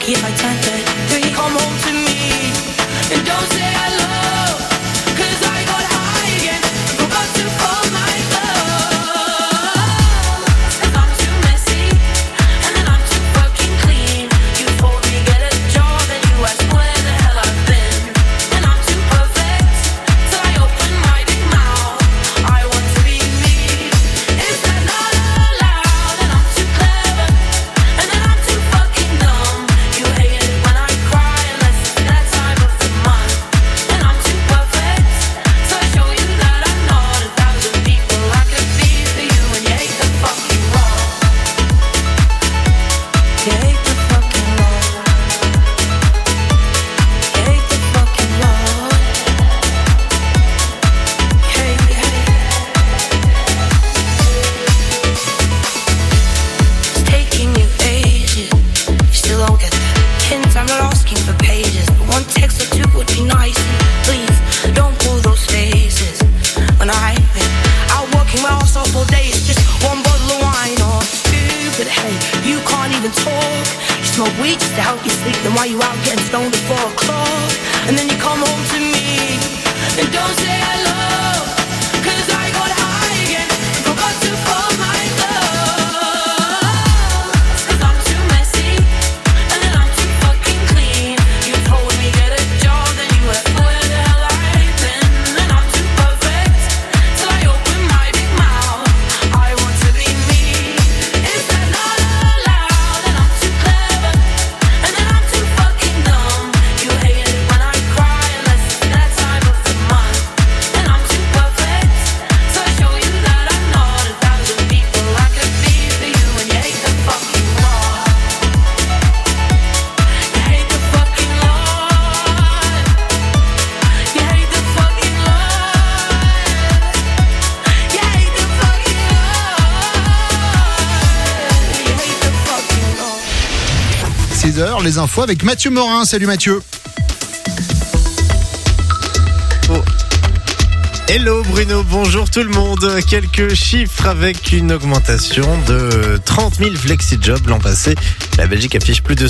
lucky if I turn 33. Come home to me and don't say hello, 'cause I got high again, forgot to fold my clothes. And I'm too messy, and then I'm too fucking clean. You told me get a job, and you asked where the hell I've been. And I'm too perfect, so I open my big mouth. I want to be me. Is that not allowed? And I'm too clever, and then I'm too fucking dumb. You hate it when I cry, unless it's that time of the month. And I'm too perfect, so I show you that I'm not 1,000 people I could be for you, and you hate the fucking wrong. You hate the fucking wrong. You hate the fucking wrong. You hate it. It's taking you ages, you still don't get the hint. I'm not asking for pages, but one text or two would be nice. Please, don't pull those faces when I've been out working my ass off all day. It's just one bottle of wine or two, but hey, you can't even talk. You smoke weed just to help you sleep, then why you out getting stoned at 4 o'clock? And then you come home to me and don't say hello, 'cause I got high again, forgot to fold my clothes. 'Cause I'm too messy, and then I'm too fucking clean. You told me get a job, then you asked where the hell I've been. And I'm too perfect, so I open my big mouth. I want to be me. Is that not allowed? And I'm too clever, and then I'm too fucking dumb. You hate it when I cry, unless it's that time of the month. And I'm too perfect, so I show you that I'm not 1,000 people I could be for you, and you hate the fucking wrong. You hate the fucking Lord. You hate the fucking Lord. You hate the fucking Lord. You hate the fucking Lord. 6h, les infos avec Mathieu Morin. Salut Mathieu. Hello Bruno, bonjour tout le monde. Quelques chiffres avec une augmentation de 30 000 flexi-jobs l'an passé. La Belgique affiche plus de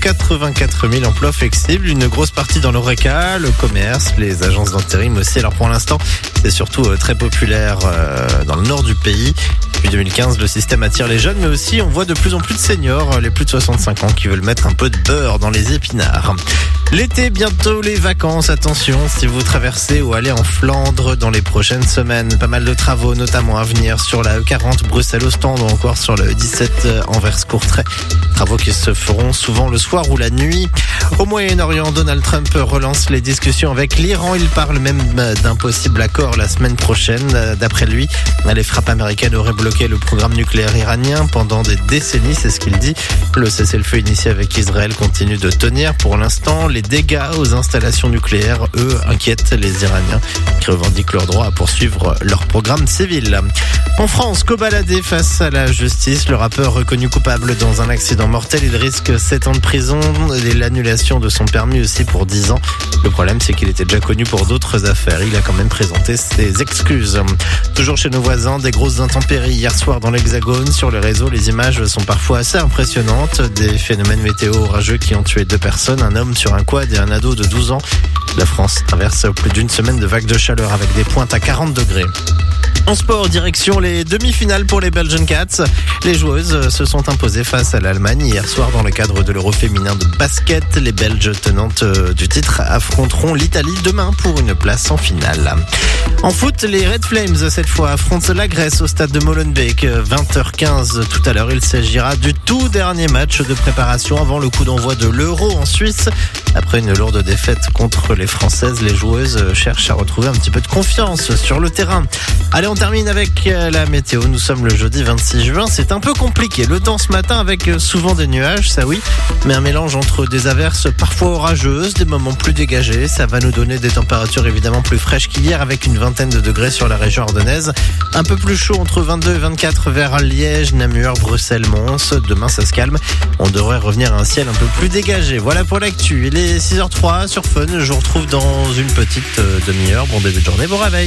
184 000 emplois flexibles, une grosse partie dans l'ORECA, le commerce, les agences d'intérim aussi. Alors pour l'instant, c'est surtout très populaire dans le nord du pays. Depuis 2015, le système attire les jeunes, mais aussi on voit de plus en plus de seniors, les plus de 65 ans, qui veulent mettre un peu de beurre dans les épinards. L'été, bientôt les vacances. Attention, si vous traversez ou allez en Flandre dans les prochaines semaines, pas mal de travaux, notamment à venir sur la E40 Bruxelles-Ostende ou encore sur la E17 Anvers-Courtrai. Travaux qui se feront souvent le soir ou la nuit. Au Moyen-Orient, Donald Trump relance les discussions avec l'Iran. Il parle même d'un possible accord la semaine prochaine. D'après lui, les frappes américaines auraient bloqué le programme nucléaire iranien pendant des décennies, c'est ce qu'il dit. Le cessez-le-feu initié avec Israël continue de tenir. Pour l'instant, les dégâts aux installations nucléaires, eux, inquiètent les Iraniens qui revendiquent leur droit à poursuivre leur programme civil. En France, cobaladé face à la justice, le rappeur reconnu coupable dans un accident mortel, il risque 7 ans de prison et l'annulation de son permis aussi pour 10 ans. Le problème, c'est qu'il était déjà connu pour d'autres affaires. Il a quand même présenté ses excuses. Toujours chez nos voisins, des grosses intempéries hier soir dans l'Hexagone. Sur les réseaux, les images sont parfois assez impressionnantes. Des phénomènes météo orageux qui ont tué 2 personnes, un homme sur un quad et un ado de 12 ans. La France traverse plus d'une semaine de vagues de chaleur avec des pointes à 40 degrés. En sport, direction les demi-finales pour les Belgian Cats. Les joueuses se sont imposées face à l'Allemagne hier soir dans le cadre de l'Euro féminin de basket. Les Belges tenantes du titre affronteront l'Italie demain pour une place en finale. En foot, les Red Flames cette fois affrontent la Grèce au stade de Molenbeek. 20h15 tout à l'heure, il s'agira du tout dernier match de préparation avant le coup d'envoi de l'Euro en Suisse. Après une lourde défaite contre les Françaises, les joueuses cherchent à retrouver un petit peu de confiance sur le terrain. Allez, on termine avec la météo. Nous sommes le jeudi 26 juin. C'est un peu compliqué. Le temps ce matin avec souvent des nuages, ça oui, mais un mélange entre des averses parfois orageuses, des moments plus dégagés. Ça va nous donner des températures évidemment plus fraîches qu'hier avec une vingtaine de degrés sur la région ardennaise. Un peu plus chaud entre 22 et 24 vers Liège, Namur, Bruxelles, Mons. Demain, ça se calme. On devrait revenir à un ciel un peu plus dégagé. Voilà pour l'actu. Il est 6h03 sur Fun. Je vous retrouve dans une petite demi-heure. Bon début de journée, bon réveil.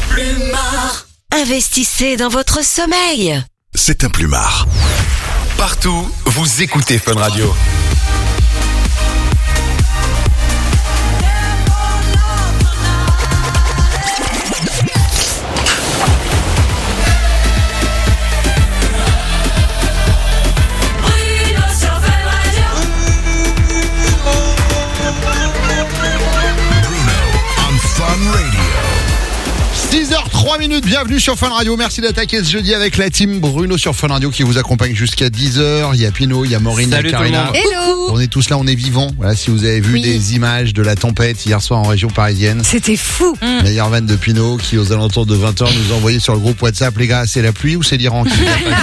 Plumard. Investissez dans votre sommeil. C'est un Plumard. Partout Partout, vous écoutez Fun Radio. On Fun Radio. 6h03, bienvenue sur Fun Radio. Merci d'attaquer ce jeudi avec la team Bruno sur Fun Radio qui vous accompagne jusqu'à 10h. Il y a Pino, il y a Maureen, il y a Karina. Hello. On est tous là, on est vivants. Voilà, si vous avez vu des images de la tempête hier soir en région parisienne. C'était fou. Meilleure vanne de Pino qui aux alentours de 20h nous a envoyé sur le groupe WhatsApp. Les gars, c'est la pluie ou c'est l'Iran qui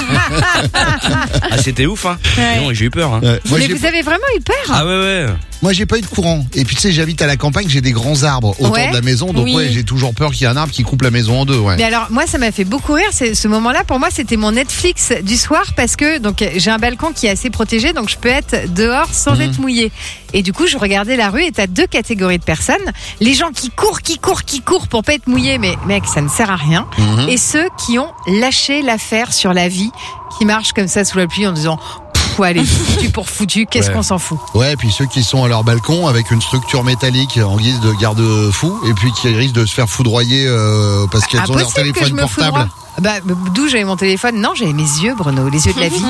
Ah, c'était ouf, hein. Ouais. Non, j'ai eu peur, hein. Moi, Mais j'ai vous avez vraiment eu peur? Ah ouais. Moi, j'ai pas eu de courant. Et puis, tu sais, j'habite à la campagne, j'ai des grands arbres autour Ouais. de la maison. Donc, Oui. ouais, j'ai toujours peur qu'il y ait un arbre qui coupe la maison en deux, ouais. Mais alors, moi, ça m'a fait beaucoup rire. Ce moment-là, pour moi, c'était mon Netflix du soir parce que donc j'ai un balcon qui est assez protégé, donc je peux être dehors sans être mouillée. Et du coup, je regardais la rue et t'as deux catégories de personnes. Les gens qui courent pour pas être mouillés, mais mec, ça ne sert à rien. Et ceux qui ont lâché l'affaire sur la vie, qui marchent comme ça sous la pluie en disant... Allez, foutu pour foutu, qu'est-ce qu'on s'en fout? Ouais, et puis ceux qui sont à leur balcon avec une structure métallique en guise de garde-fou et puis qui risquent de se faire foudroyer parce qu'elles ont leur Impossible que je téléphone me portable. foudroie. Bah, d'où j'avais mon téléphone? Non, j'avais mes yeux, Bruno, les yeux de la vie.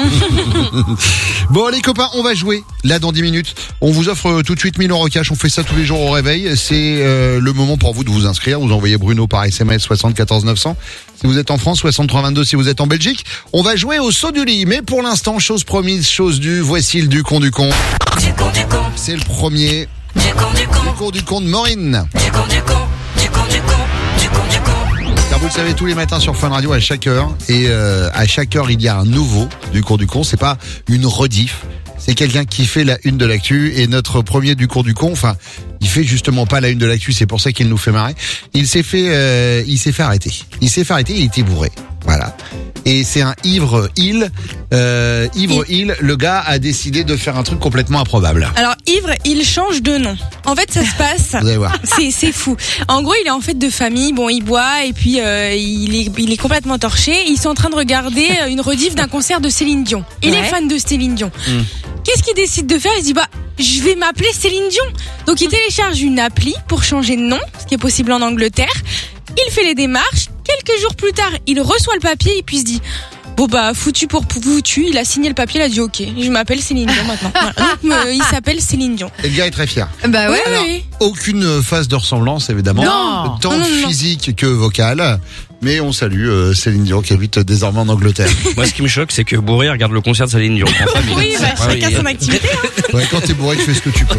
Bon, les copains, on va jouer là dans 10 minutes. On vous offre tout de suite 1000 € cash. On fait ça tous les jours au réveil. C'est le moment pour vous de vous inscrire. Vous envoyez Bruno par SMS 74 900. Si vous êtes en France, 63 22 si vous êtes en Belgique. On va jouer au saut du lit. Mais pour l'instant, chose promise, chose due. Voici le du con du con. Du con, du con, C'est le premier. du con, du con, Du con du con de Maureen. du con, du con, du con, du con, du con, du con. Car vous le savez, tous les matins sur Fun Radio à chaque heure. Et à chaque heure, il y a un nouveau du cours du con. C'est pas une rediff. C'est quelqu'un qui fait la une de l'actu. Et notre premier du cours du con, enfin, il fait justement pas la une de l'actu. C'est pour ça qu'il nous fait marrer. Il s'est fait arrêter. Il était bourré. Voilà. Et c'est un ivre-il. Ivre-il, le gars a décidé de faire un truc complètement improbable. Alors Ivre, il change de nom. En fait, ça se passe. Vous allez voir. C'est fou. En gros, il est en fête de famille. Bon, il boit et puis il est complètement torché. Ils sont en train de regarder une rediff d'un concert de Céline Dion. Il Ouais. est fan de Céline Dion. Qu'est-ce qu'il décide de faire? Il se dit je vais m'appeler Céline Dion. Donc il télécharge une appli pour changer de nom, ce qui est possible en Angleterre. Il fait les démarches. Quelques jours plus tard, il reçoit le papier et puis il se dit foutu pour foutu. Il a signé le papier. Il a dit ok, je m'appelle Céline Dion maintenant. Voilà. Donc, il s'appelle Céline Dion. Et le gars est très fier. Bah ouais. Alors, aucune phase de ressemblance, évidemment. Non. Tant Non. physique que vocale. Mais on salue Céline Dion qui habite désormais en Angleterre. Moi, ce qui me choque, c'est que Bourré regarde le concert de Céline Dion. En famille. Oui, chacun son activité. Ouais, quand t'es bourré, tu fais ce que tu peux.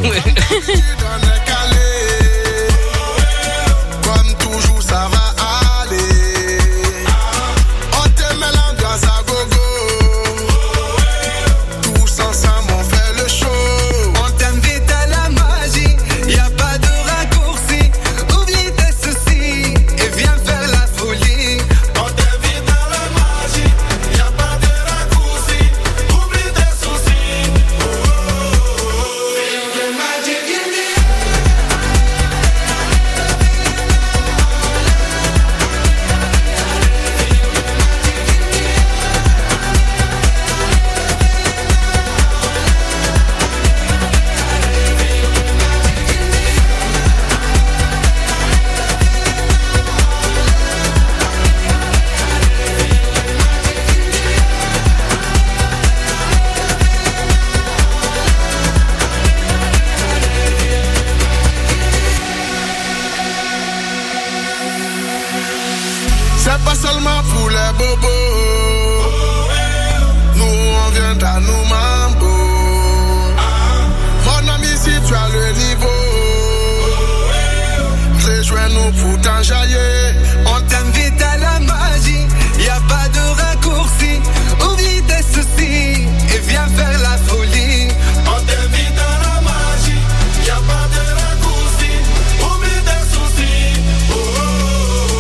Comme toujours, ça va aller. On te met l'ambiance à gogo. Tous ensemble, on fait le show. On t'invite à la magie. Y a pas de raccourci. Oublie tes soucis et viens faire la folie. On t'invite à la magie. Y a pas de raccourci. Oublie tes soucis. C'est pas seulement pour les bobos. Nous on vient à nous mambo. Mon ami, si tu as le niveau, rejoins-nous pour t'enjailler. On t'invite à la magie. Y a pas de raccourci. Oublie tes soucis et viens faire la folie. On t'invite à la magie. Y a pas de raccourci. Oublie tes soucis. Oh, oh, oh, oh.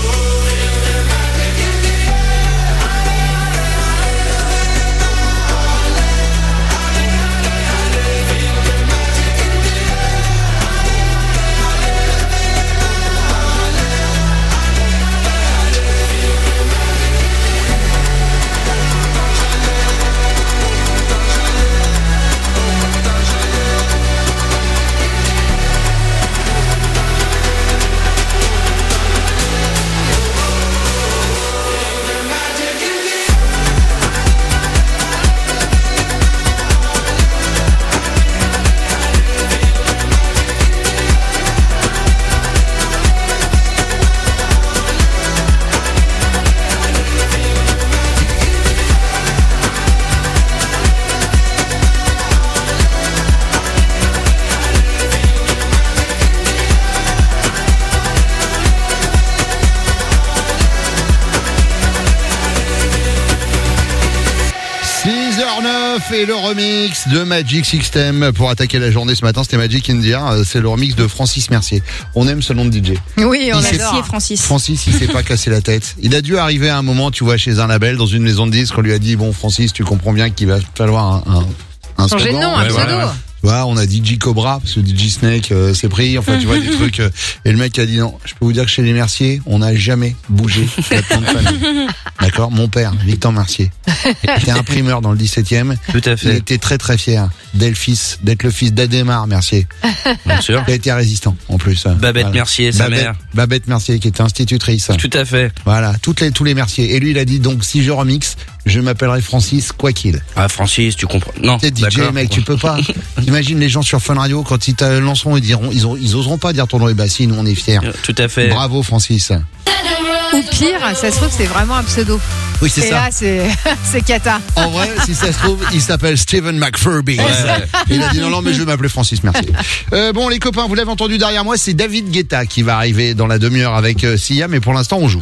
Christophe et le remix de Magic System pour attaquer la journée ce matin. C'était Magic India. C'est le remix de Francis Mercier. On aime ce nom de DJ. Oui, on Il s'est- adore. Merci Francis. Francis, il s'est pas cassé la tête. Il a dû arriver à un moment, tu vois, chez un label, dans une maison de disques, on lui a dit, bon, Francis, tu comprends bien qu'il va falloir un Changer de slogan. nom, un Ouais, pseudo. ouais, ouais. Tu vois, on a DJ Cobra, parce que DJ Snake s'est pris, enfin, tu vois, des trucs. Et le mec a dit non, je peux vous dire que chez les Mercier, on n'a jamais bougé notre nom de famille. D'accord? Mon père, Victor Mercier, était imprimeur dans le 17e. Tout à Il fait. était très très fier d'être le fils d'Adhémar Mercier. Bien sûr. Il a été résistant, en plus. Babette Voilà. Mercier, sa mère. Babette Mercier, qui était institutrice. Tout à fait. Voilà, tous les Mercier. Et lui, il a dit, donc, si je remixe, je m'appellerai Francis, quoi qu'il. Ah, Francis, tu comprends. Non. T'es DJ, d'accord. mec, tu peux pas. T'imagines les gens sur Fun Radio, quand ils te lanceront, ils oseront pas dire ton nom. Et bah, si, nous, on est fiers. Tout à fait. Bravo, Francis. Ou pire, ça se trouve, c'est vraiment un pseudo. Oui, c'est Et ça. là, c'est cata. En vrai, si ça se trouve, il s'appelle Steven McFurby. Ouais. Et il a dit non, mais je vais m'appeler Francis, merci. Bon, les copains, vous l'avez entendu derrière moi, c'est David Guetta qui va arriver dans la demi-heure avec Sia, mais pour l'instant, on joue.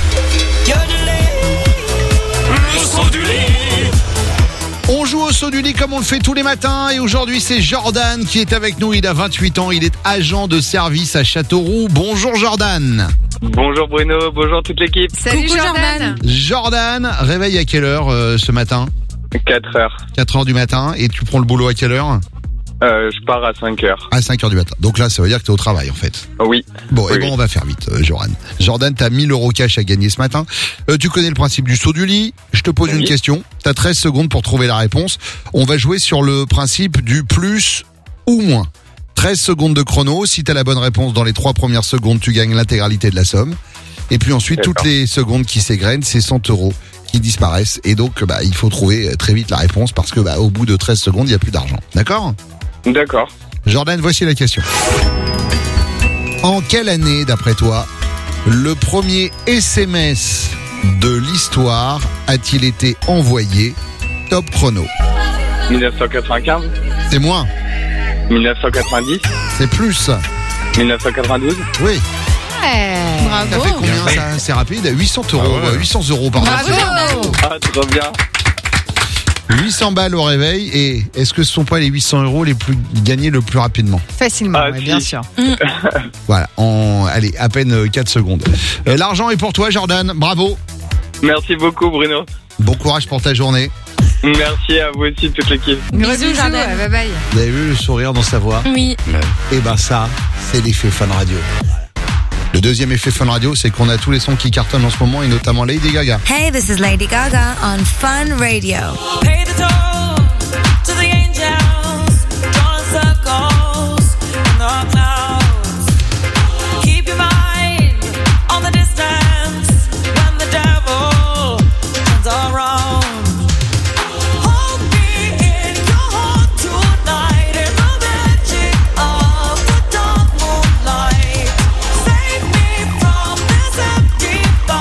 On joue au saut du lit comme on le fait tous les matins et aujourd'hui c'est Jordan qui est avec nous, il a 28 ans, il est agent de service à Châteauroux. Bonjour Jordan. Bonjour Bruno, bonjour toute l'équipe. Salut Coucou, Jordan. Jordan, réveil à quelle heure ce matin? 4 heures. 4 heures du matin et tu prends le boulot à quelle heure? Je pars à 5 heures. À 5 heures du matin. Donc là ça veut dire que t'es au travail en fait. Oui. Bon, Oui, et bon, oui. on va faire vite, Jordan. Jordan, t'as 1000 € cash à gagner ce matin. Tu connais le principe du saut du lit. Je te pose Oui. une question. T'as 13 secondes pour trouver la réponse. On va jouer sur le principe du plus ou moins. 13 secondes de chrono. Si t'as la bonne réponse dans les 3 premières secondes, tu gagnes l'intégralité de la somme. Et puis ensuite, D'accord. toutes les secondes qui s'égrènent, c'est 100 € qui disparaissent. Et donc, bah, il faut trouver très vite la réponse parce que, bah, au bout de 13 secondes, il n'y a plus d'argent. D'accord? D'accord. Jordan, voici la question. En quelle année, d'après toi, le premier SMS de l'histoire a-t-il été envoyé? Top chrono. 1995, C'est moins, 1990, c'est plus. 1992. Oui. Ouais. T'as fait Bravo. combien Bien ça? C'est rapide. 800 €. Ah ouais. 800 €, pardon. Bravo. Ah, trop bien. 800 balles au réveil. Et est-ce que ce sont pas les 800 € les plus gagnés le plus rapidement? Facilement, Ah, ouais, si. bien sûr. Voilà. Allez, à peine 4 secondes. L'argent est pour toi, Jordan. Bravo. Merci beaucoup Bruno. Bon courage pour ta journée. Merci à vous aussi toute l'équipe. Gros Bisous, bisous, Jordan. bye bye. Vous avez vu le sourire dans sa voix? Oui. Et ben ça, c'est l'effet Fun Radio. Le deuxième effet Fun Radio, c'est qu'on a tous les sons qui cartonnent en ce moment et notamment Lady Gaga. Hey, this is Lady Gaga on Fun Radio. Pay the toll to the angels, drawing circles in the clouds. Keep your mind on the distance when the devil turns around. Hold me in your heart tonight in the magic of the dark moonlight. Save me from this empty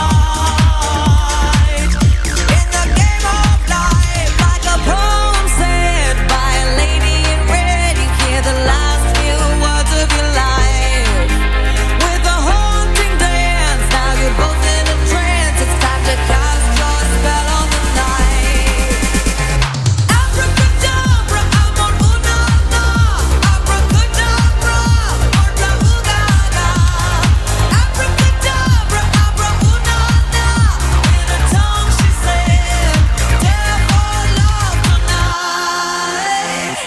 fight. In the game of life, like a poem said by a lady in red, you hear the last few words of your life. With a haunting dance, now you're both in a trance. It's time to cast your spell on the night. Abracadabra, amor, una, na. Abracadabra, orla, ugaga. Abracadabra, abra, una, na. In a tongue she said, "Dare for love tonight."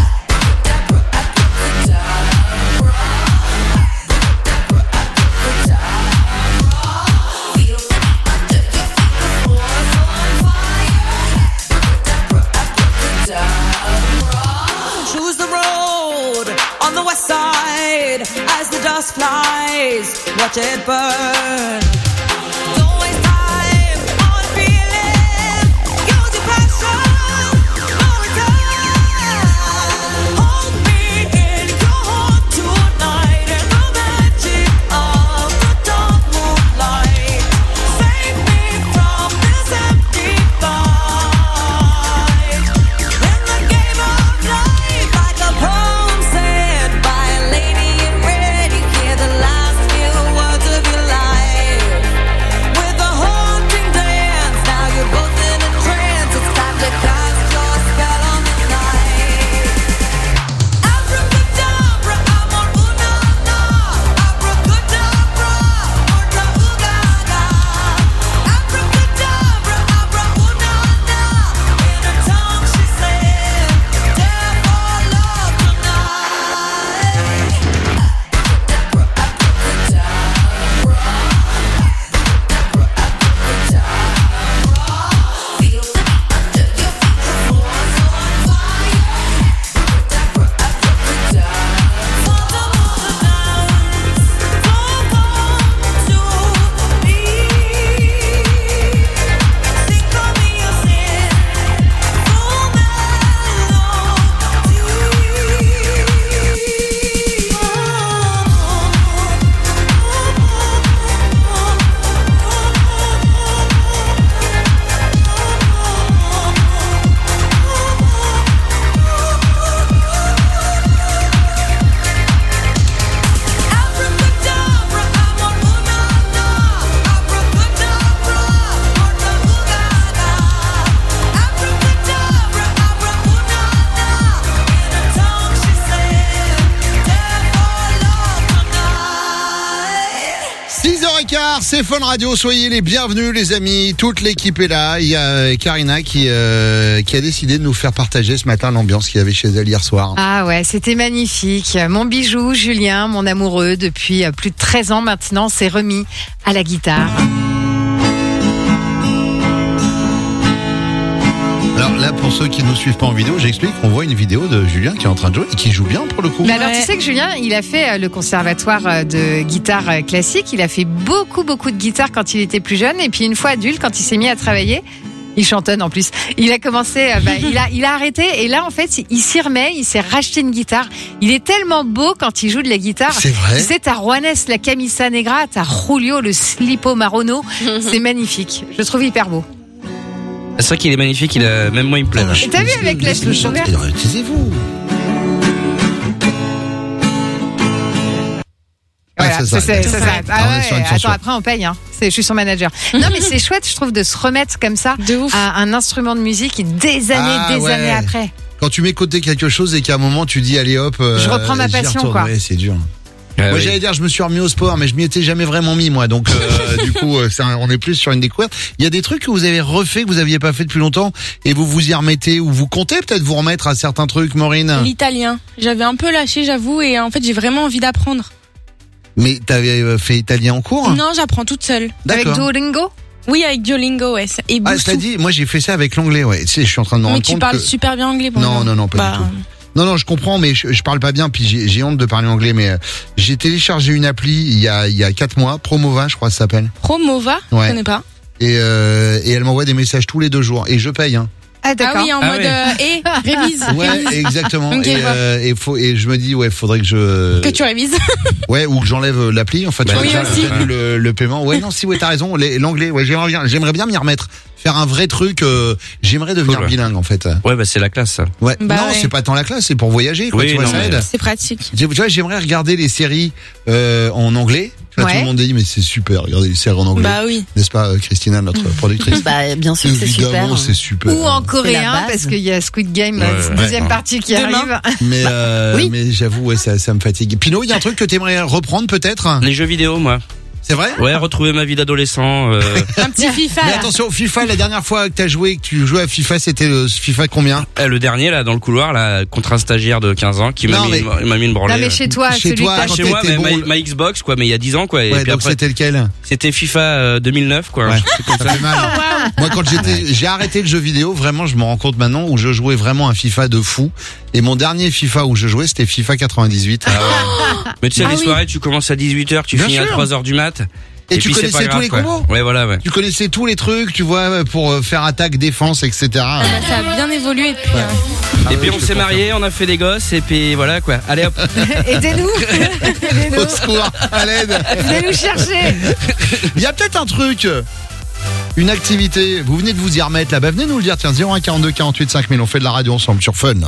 Choose the road on the west side as the dust flies. Watch it burn. Don't waste time on feeling. Use your passion. No return. Hold me in your heart tonight in the magic of the dark moonlight. Save me from this empty fight. In the game of life, like a poem said by a lady in red, you hear the last few words of your life. 8h15, c'est Fun Radio, soyez les bienvenus les amis, toute l'équipe est là. Il y a Karina qui a décidé de nous faire partager ce matin l'ambiance qu'il y avait chez elle hier soir. Ah ouais, c'était magnifique. Mon bijou, Julien, mon amoureux, depuis plus de 13 ans maintenant, s'est remis à la guitare. Alors là, pour ceux qui ne nous suivent pas en vidéo, j'explique qu'on voit une vidéo de Julien qui est en train de jouer et qui joue bien pour le coup. Mais alors, tu sais que Julien, il a fait le conservatoire de guitare classique. Il a fait beaucoup de guitare quand il était plus jeune. Et puis une fois adulte, quand il s'est mis à travailler, il chantonne en plus. Il a commencé, il a arrêté. Et là, en fait, il s'y remet. Il s'est racheté une guitare. Il est tellement beau quand il joue de la guitare. C'est vrai. Tu sais, t'as Juanes, la Camisa Negra, t'as Julio, le Slipo Marrono. C'est magnifique. Je le trouve hyper beau. C'est vrai qu'il est magnifique, même moi il me plaît. là. Et t'as vu avec la le chanter, taisez-vous. Voilà, c'est ça. Ah On est sur une ouais, chanson. attends, après on paye. Je suis son manager. Non, mais c'est chouette, je trouve, de se remettre comme ça De ouf. à un instrument de musique des années après. Quand tu mets côté quelque chose et qu'à un moment tu dis allez hop, Je reprends ma j'y passion, retourne. quoi. Ouais, c'est dur. Ah Moi oui. j'allais dire je me suis remis au sport mais je m'y étais jamais vraiment mis moi donc du coup on est plus sur une découverte. Il y a des trucs que vous avez refait que vous aviez pas fait depuis longtemps et vous y remettez ou vous comptez peut-être vous remettre à certains trucs, Maureen. L'italien. J'avais un peu lâché, j'avoue, et en fait, j'ai vraiment envie d'apprendre. Mais t'avais fait italien en cours? Non, j'apprends toute seule. Avec D'accord. Duolingo. Oui, avec Duolingo, ouais. Et Ah, Boostou. je t'ai dit, moi j'ai fait ça avec l'anglais, ouais. Tu sais, je suis en train de me Mais rendre tu compte parles que... super bien anglais pour Non, moi. non, pas du tout. Non, je comprends, mais je parle pas bien, puis j'ai honte de parler anglais, mais j'ai téléchargé une appli il y a 4 mois, Promova, je crois que ça s'appelle. Promova, Ouais. je connais pas. Et elle m'envoie des messages tous les 2 jours, et je paye, hein. Ah d'accord. Ah oui, en Ah mode ouais. révise. Ouais, révise. exactement. Ok, je vois. Et je me dis, ouais, faudrait que je... Que tu révises. Ouais, ou que j'enlève l'appli, en fait. Bah, oui, aussi. Le paiement. Ouais, non, si, ouais, t'as raison. L'anglais, ouais, j'aimerais bien m'y remettre. Faire un vrai truc, j'aimerais devenir Cool. bilingue, en fait. Ouais, bah c'est la classe ça. Ouais. Bah non, ouais. c'est pas tant la classe, c'est pour voyager, quoi. Oui, Tu vois, non, ça mais- aide. C'est pratique. Tu vois, j'aimerais regarder les séries en anglais. Tu vois, Ouais. tout le monde dit, mais c'est super, regarder les séries en anglais. Bah oui. N'est-ce pas, Christina, notre productrice? Bah, bien sûr, c'est super. Évidemment, c'est super. Ou en la coréen, base. parce qu'il y a Squid Game, Ouais, deuxième ouais. partie qui Demain. arrive. Mais, Oui. mais j'avoue, ouais, ça me fatigue. Pino, il y a un truc que t'aimerais reprendre, peut-être? Les jeux vidéo, moi. C'est vrai? Ouais, retrouver ma vie d'adolescent. Un petit FIFA. Mais là. attention, FIFA, la dernière fois que que tu jouais à FIFA, c'était le FIFA combien? Le dernier là dans le couloir là contre un stagiaire de 15 ans qui m'a Non, mis, mais- il m'a mis une branlée. Non, mais chez toi, Chez celui toi, que t'as quand Chez t'étais moi, mais bon, ma Xbox quoi, mais il y a 10 ans quoi. Et Ouais, puis donc après, c'était lequel? c'était FIFA 2009 quoi. Ouais. un truc comme Ça ça. fait mal. Moi, quand j'ai arrêté le jeu vidéo, vraiment, je me rends compte maintenant où je jouais vraiment un FIFA de fou. Et mon dernier FIFA où je jouais, c'était FIFA 98. Mais tu sais Ah les oui. soirées, tu commences à 18h, tu Bien finis à sûr. 3h du mat. Et tu puis c'est connaissais pas grave, tous les quoi. combos? Ouais, voilà, ouais. Tu connaissais tous les trucs, tu vois, pour faire attaque, défense, etc. Bah, ça a bien évolué depuis. Ah Et oui, puis on je te s'est confirme. mariés, on a fait des gosses et puis voilà quoi. Allez hop. Aidez-nous. Aidez-nous. Au secours, à l'aide. Venez nous chercher. Il y a peut-être un truc, une activité. Vous venez de vous y remettre là. Bah, venez nous le dire. Tiens, 01 42 48 5000. On fait de la radio ensemble sur Fun.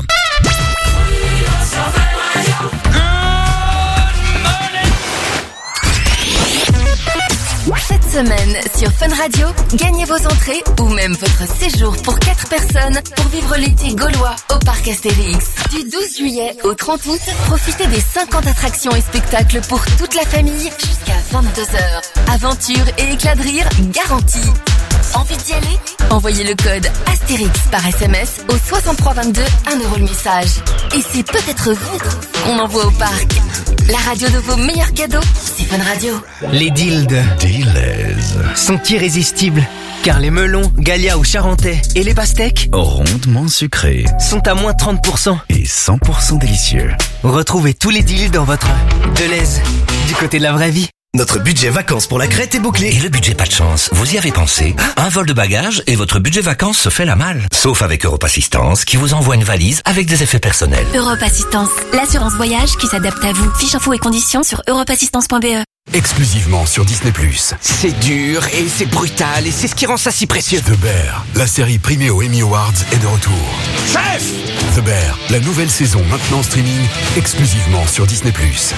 Cette semaine, sur Fun Radio, gagnez vos entrées ou même votre séjour pour 4 personnes pour vivre l'été gaulois au parc Astérix. Du 12 juillet au 30 août, profitez des 50 attractions et spectacles pour toute la famille jusqu'à 22h. Aventure et éclat de rire garantis. Envie d'y aller? Envoyez le code Astérix par SMS au 6322, 1 € le message. Et c'est peut-être vous qu'on envoie au parc. La radio de vos meilleurs cadeaux, c'est Fun Radio. Les dildes sont irrésistibles, car les melons, Galia ou Charentais et les pastèques Rondement sucré sont à moins 30%. et 100% délicieux. Retrouvez tous les deals dans votre Deleuze, du côté de la vraie vie. Notre budget vacances pour la Crète est bouclé. Et le budget pas de chance, vous y avez pensé? Un vol de bagages et votre budget vacances se fait la malle. Sauf avec Europe Assistance qui vous envoie une valise avec des effets personnels. Europe Assistance, l'assurance voyage qui s'adapte à vous. Fiche info et conditions sur europeassistance.be. Exclusivement sur Disney+. C'est dur et c'est brutal et c'est ce qui rend ça si précieux. The Bear, la série primée aux Emmy Awards est de retour. Chef! The Bear, la nouvelle saison maintenant en streaming, exclusivement sur Disney+.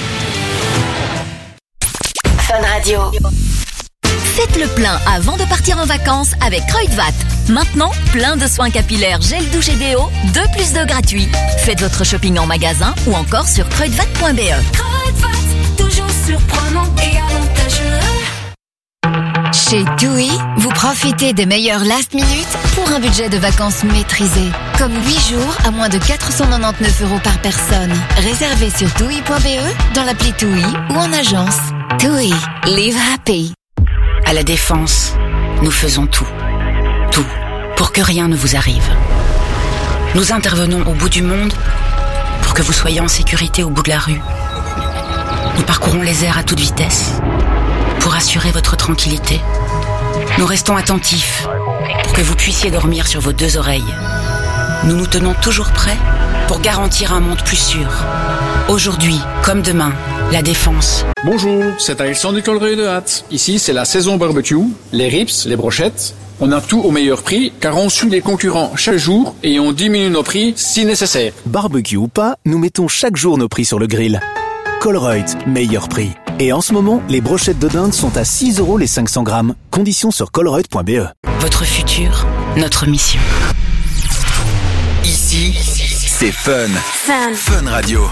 Fun Radio. Faites le plein avant de partir en vacances avec Kruidvat. Maintenant, plein de soins capillaires, gel douche et déo, 2+2 gratuits. Faites votre shopping en magasin ou encore sur kruidvat.be. Kruidvat, toujours surprenant et Chez TUI, vous profitez des meilleurs last minute pour un budget de vacances maîtrisé. Comme 8 jours à moins de 499 € par personne. Réservé sur TUI.be, dans l'appli TUI ou en agence. TUI, live happy. À la Défense, nous faisons tout. Tout. Pour que rien ne vous arrive. Nous intervenons au bout du monde pour que vous soyez en sécurité au bout de la rue. Nous parcourons les airs à toute vitesse pour assurer votre tranquillité. Nous restons attentifs pour que vous puissiez dormir sur vos 2 oreilles. Nous nous tenons toujours prêts pour garantir un monde plus sûr. Aujourd'hui, comme demain, la Défense. Bonjour, c'est Alexandre du Collereuil de Hâte. Ici, c'est la saison barbecue, les ribs, les brochettes. On a tout au meilleur prix car on suit les concurrents chaque jour et on diminue nos prix si nécessaire. Barbecue ou pas, nous mettons chaque jour nos prix sur le grill. Colruyt, meilleur prix. Et en ce moment, les brochettes de dinde sont à 6 € les 500 grammes. Conditions sur colruyt.be. Votre futur, notre mission. Ici, c'est Fun. Fun Radio.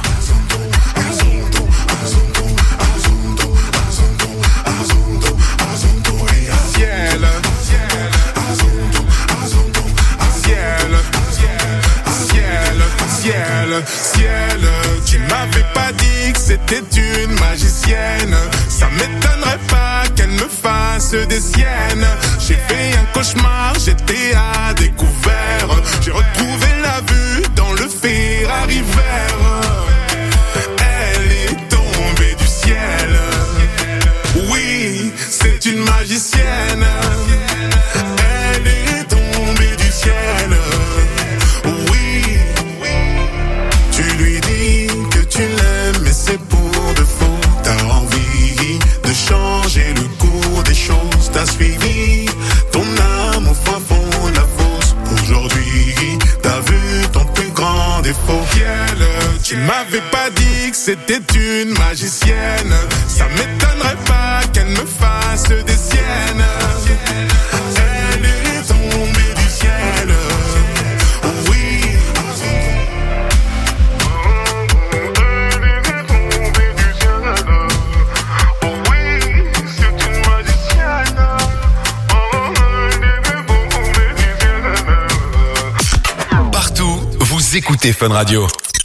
Ciel, tu m'avais pas dit que c'était une magicienne. Ça m'étonnerait pas qu'elle me fasse des siennes. J'ai fait un cauchemar, j'étais à découvert. J'ai retrouvé la vue dans le Ferrari vert. Elle est tombée du ciel. Oui, c'est une magicienne. Elle est tombée du ciel. Tu l'aimes mais c'est pour de faux. T'as envie de changer le cours des choses. T'as suivi ton âme au fin fond de la fosse. Aujourd'hui t'as vu ton plus grand défaut. Tu m'avais pas dit que c'était une magicienne. Ça m'étonnerait pas qu'elle me fasse des siennes. Elle est tombée du ciel. Vous écoutez Fun Radio.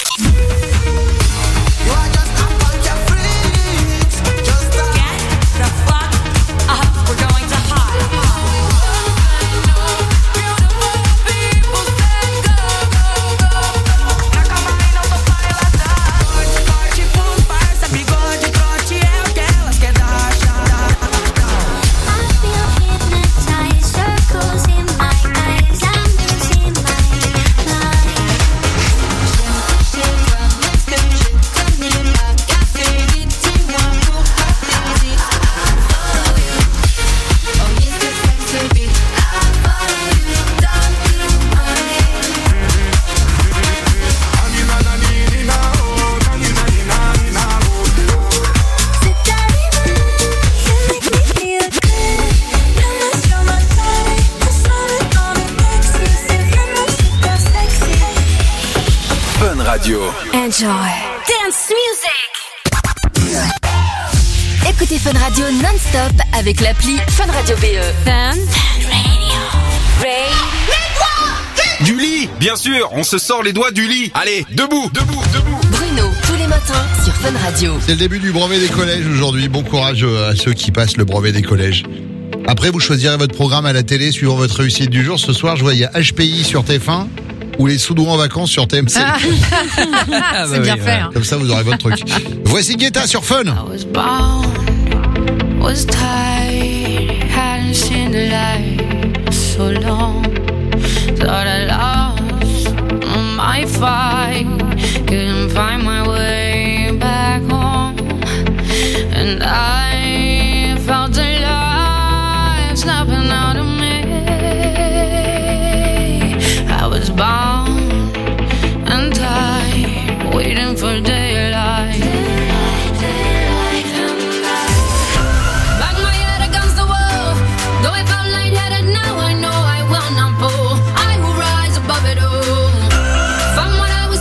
Enjoy. Dance music. Écoutez Fun Radio non-stop avec l'appli Fun Radio BE. Fun Radio. Du lit, bien sûr, on se sort les doigts du lit. Allez, debout. Bruno, tous les matins sur Fun Radio. C'est le début du brevet des collèges aujourd'hui. Bon courage à ceux qui passent le brevet des collèges. Après, vous choisirez votre programme à la télé suivant votre réussite du jour. Ce soir, je vois, il y a HPI sur TF1 ou les Soudous en vacances sur TMC. C'est bien fait. Hein. Comme ça, vous aurez votre truc. Voici Guetta sur Fun. Was tired, hadn't seen the light so long. Thought I lost my fight, couldn't find my way back home, and I felt the light snapping out of me. I was bound and tired, waiting for daylight. Now I know I will not fall. I will rise above it all. From what I was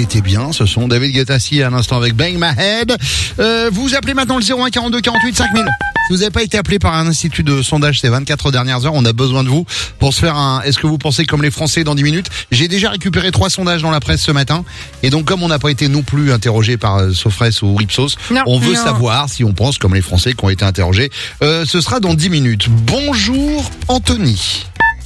était bien ce son. David Guettassi à l'instant avec Bang My Head. Vous appelez maintenant le 01 42 48 5000. Si vous n'avez pas été appelé par un institut de sondage ces 24 dernières heures, on a besoin de vous pour se faire un... Est-ce que vous pensez comme les Français dans 10 minutes? J'ai déjà récupéré 3 sondages dans la presse ce matin. Et donc, comme on n'a pas été non plus interrogé par Sofres ou Ipsos, on veut savoir si on pense comme les Français qui ont été interrogés. Ce sera dans 10 minutes. Bonjour, Anthony.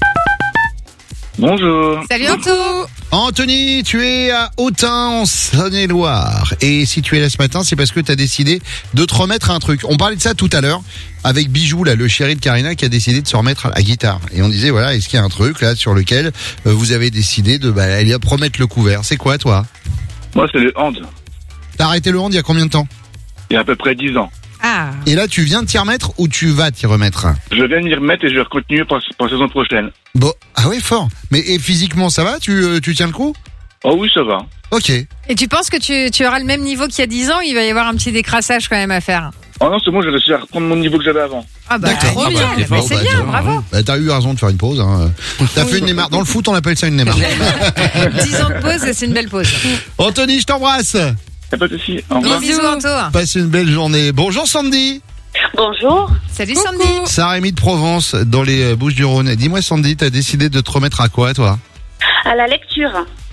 Bonjour. Salut Anto. Anthony, tu es à Autun en Saône-et-Loire. Et si tu es là ce matin, c'est parce que tu as décidé de te remettre à un truc. On parlait de ça tout à l'heure avec Bijou, là, le chéri de Karina, qui a décidé de se remettre à la guitare. Et on disait, voilà, est-ce qu'il y a un truc là sur lequel vous avez décidé de aller remettre le couvert? C'est quoi, toi? Moi, c'est le hand. T'as arrêté le hand il y a combien de temps? Il y a à peu près 10 ans. Ah. Et là, tu viens de t'y remettre ou tu vas t'y remettre? Je viens de m'y remettre et je vais continuer pour la saison prochaine. Bon, ah oui, fort. Mais et physiquement, ça va? Tu tiens le coup? Oh oui, ça va. Ok. Et tu penses que tu auras le même niveau qu'il y a 10 ans? Il va y avoir un petit décrassage quand même à faire. Oh non, c'est bon, j'ai réussi à reprendre mon niveau que j'avais avant. Ah bah, trop bien. Mais c'est bien, bravo. Bah, t'as eu raison de faire une pause. Hein. T'as fait une Neymar. Dans le foot, on appelle ça une Neymar. 10 ans de pause, c'est une belle pause. Anthony, je t'embrasse. Y'a pas de soucis. Gros bisous, Anto. Passe une belle journée. Bonjour Sandy. Bonjour. Salut Sandy. Saint-Rémy de Provence, dans les Bouches-du-Rhône. Dis-moi Sandy, t'as décidé de te remettre à quoi, toi? À la lecture.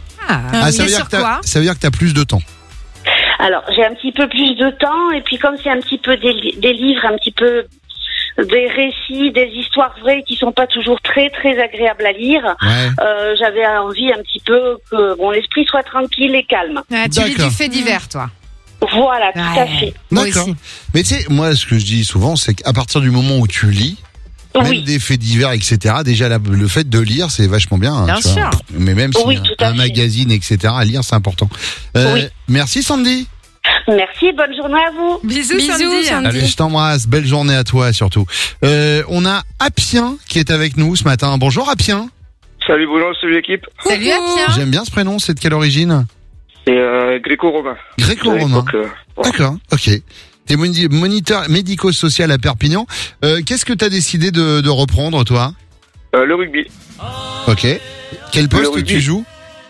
Ça veut dire que t'as plus de temps. Alors, j'ai un petit peu plus de temps, et puis comme c'est un petit peu des livres, un petit peu des récits, des histoires vraies qui sont pas toujours très très agréables à lire, j'avais envie un petit peu que mon esprit soit tranquille et calme. Tu lis du fait divers, toi. Voilà, tout à fait. D'accord. Mais tu sais, moi, ce que je dis souvent, c'est qu'à partir du moment où tu lis, même des faits divers, etc., déjà le fait de lire, c'est vachement bien. Bien sûr. Vois. Mais même si un magazine, etc., à lire, c'est important. Merci Sandy. Merci, bonne journée à vous. Bisous Sandy. Allez, je t'embrasse. Belle journée à toi surtout. On a Appien qui est avec nous ce matin. Bonjour Appien. Salut Bruno, salut l'équipe. Salut Appien. J'aime bien ce prénom, c'est de quelle origine? C'est gréco-romain. Gréco-romain. D'accord, ok. T'es moniteur médico-social à Perpignan. Qu'est-ce que t'as décidé de reprendre, toi? Le rugby. Ok. Quel poste tu joues?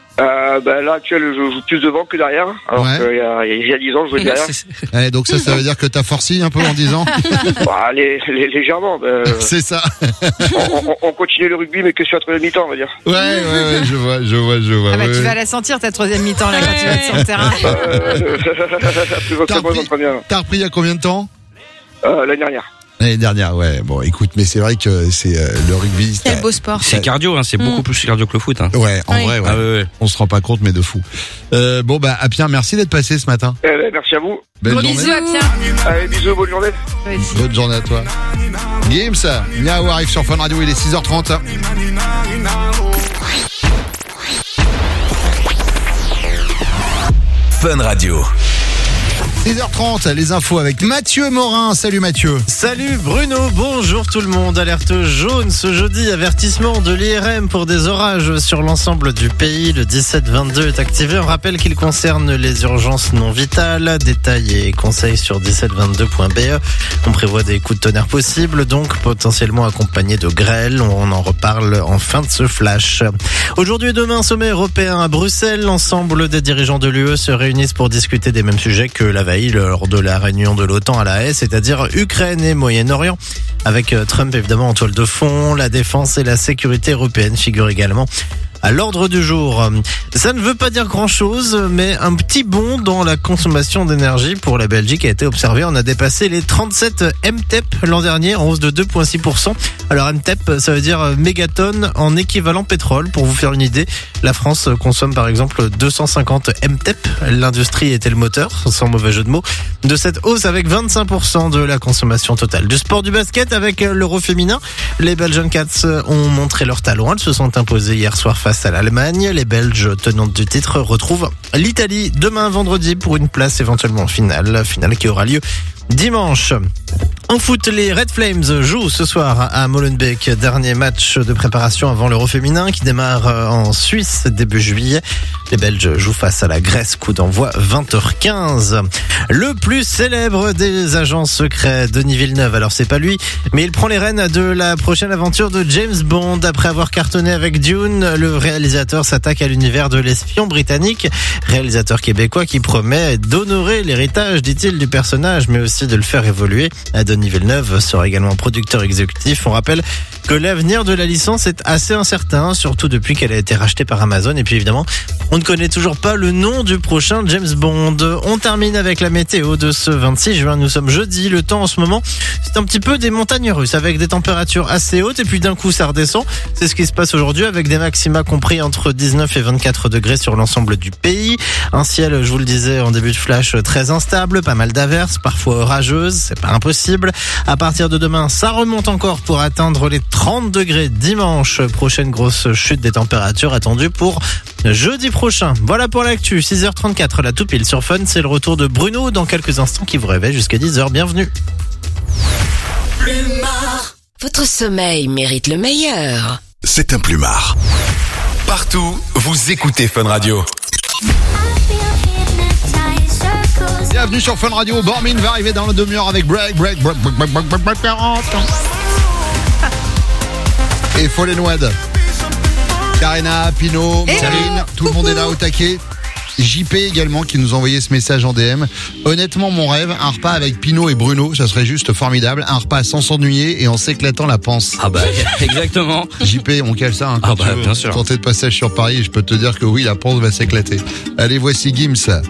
Là, actuellement, je joue plus devant que derrière. Alors qu'il y a 10 ans, je jouais derrière. Allez, donc ça veut dire que t'as forci un peu en 10 ans? Légèrement. C'est ça. on continue le rugby, mais que sur la troisième mi-temps, on va dire. Ouais, je vois. Ah bah, tu vas la sentir, ta troisième mi-temps, là, quand tu vas être sur le terrain. T'as repris il y a combien de temps? L'année dernière. L'année dernière, ouais. Bon, écoute, mais c'est vrai que c'est le rugby. Quel beau sport. C'est cardio, hein, c'est beaucoup plus cardio que le foot. Hein. Ouais, en vrai, ouais. On se rend pas compte, mais de fou. Appien, merci d'être passé ce matin. Merci à vous. Belle journée. Bisous, Appien. Allez, bisous, bonne journée. Bonne journée à toi. Gims, Niao arrive sur Fun Radio, il est 6h30. Fun Radio. 6h30, les infos avec Mathieu Morin. Salut Mathieu. Salut Bruno, bonjour tout le monde. Alerte jaune ce jeudi, avertissement de l'IRM pour des orages sur l'ensemble du pays. Le 17-22 est activé. On rappelle qu'il concerne les urgences non vitales. Détails et conseils sur 1722.be. On prévoit des coups de tonnerre possibles, donc potentiellement accompagnés de grêle. On en reparle en fin de ce flash. Aujourd'hui et demain, sommet européen à Bruxelles. L'ensemble des dirigeants de l'UE se réunissent pour discuter des mêmes sujets que la veille lors de la réunion de l'OTAN à La Haye, c'est-à-dire Ukraine et Moyen-Orient. Avec Trump évidemment en toile de fond, la défense et la sécurité européenne figurent également à l'ordre du jour. Ça ne veut pas dire grand-chose, mais un petit bond dans la consommation d'énergie pour la Belgique a été observé. On a dépassé les 37 MTEP l'an dernier, en hausse de 2,6%. Alors MTEP, ça veut dire mégatonnes en équivalent pétrole. Pour vous faire une idée, la France consomme par exemple 250 MTEP. L'industrie était le moteur, sans mauvais jeu de mots, de cette hausse avec 25% de la consommation totale. Du sport, du basket avec l'Euro féminin. Les Belgian Cats ont montré leur talent. Elles se sont imposées hier soir face à l'Allemagne. Les Belges tenantes du titre retrouvent l'Italie demain vendredi pour une place éventuellement en finale qui aura lieu dimanche. En foot, les Red Flames jouent ce soir à Molenbeek. Dernier match de préparation avant l'Euro féminin qui démarre en Suisse début juillet. Les Belges jouent face à la Grèce, coup d'envoi 20h15. Le plus célèbre des agents secrets, Denis Villeneuve. Alors c'est pas lui, mais il prend les rênes de la prochaine aventure de James Bond. Après avoir cartonné avec Dune, le réalisateur s'attaque à l'univers de l'espion britannique. Réalisateur québécois qui promet d'honorer l'héritage, dit-il, du personnage, mais aussi de le faire évoluer. Denis Villeneuve sera également producteur exécutif. On rappelle que l'avenir de la licence est assez incertain, surtout depuis qu'elle a été rachetée par Amazon. Et puis évidemment, on ne connaît toujours pas le nom du prochain James Bond. On termine avec la météo de ce 26 juin. Nous sommes jeudi. Le temps en ce moment, c'est un petit peu des montagnes russes avec des températures assez hautes et puis d'un coup ça redescend. C'est ce qui se passe aujourd'hui avec des maxima compris entre 19 et 24 degrés sur l'ensemble du pays. Un ciel, je vous le disais en début de flash, très instable, pas mal d'averses, parfois orageuses, c'est pas impossible. À partir de demain, ça remonte encore pour atteindre les 30 degrés dimanche. Prochaine grosse chute des températures attendue pour jeudi prochain. Voilà pour l'actu. 6h34, la tout pile sur Fun. C'est le retour de Bruno dans quelques instants qui vous réveille jusqu'à 10h. Bienvenue. Plumard. Votre sommeil mérite le meilleur. C'est un Plumard. Partout, vous écoutez Fun Radio. Bienvenue sur Fun Radio. Bormin va arriver dans le demi-heure avec break 40. Et Fallen Wad. Karina, Pino, Maureen, tout le monde est là au taquet. JP également qui nous a envoyé ce message en DM. Honnêtement, mon rêve, un repas avec Pino et Bruno, ça serait juste formidable. Un repas sans s'ennuyer et en s'éclatant la panse. Ah bah, exactement. JP, on cale ça. Hein, ah bah, bien sûr. Tenter de passage sur Paris, je peux te dire que oui, la panse va s'éclater. Allez, voici Gims.